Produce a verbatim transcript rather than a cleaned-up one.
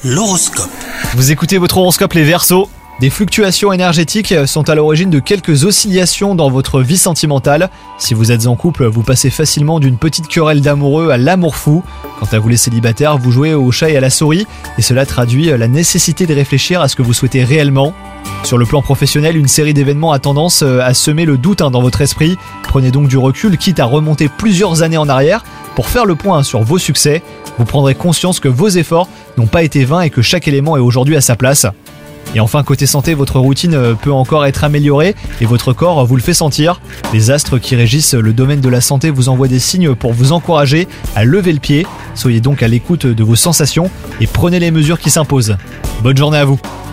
L'horoscope. Vous écoutez votre horoscope les Verseaux. Des fluctuations énergétiques sont à l'origine de quelques oscillations dans votre vie sentimentale. Si vous êtes en couple, vous passez facilement d'une petite querelle d'amoureux à l'amour fou. Quant à vous les célibataires, vous jouez au chat et à la souris, et cela traduit la nécessité de réfléchir à ce que vous souhaitez réellement. Sur le plan professionnel, une série d'événements a tendance à semer le doute hein, dans votre esprit. Prenez donc du recul, quitte à remonter plusieurs années en arrière, pour faire le point sur vos succès. Vous prendrez conscience que vos efforts n'ont pas été vains et que chaque élément est aujourd'hui à sa place. Et enfin, côté santé, votre routine peut encore être améliorée et votre corps vous le fait sentir. Les astres qui régissent le domaine de la santé vous envoient des signes pour vous encourager à lever le pied. Soyez donc à l'écoute de vos sensations et prenez les mesures qui s'imposent. Bonne journée à vous.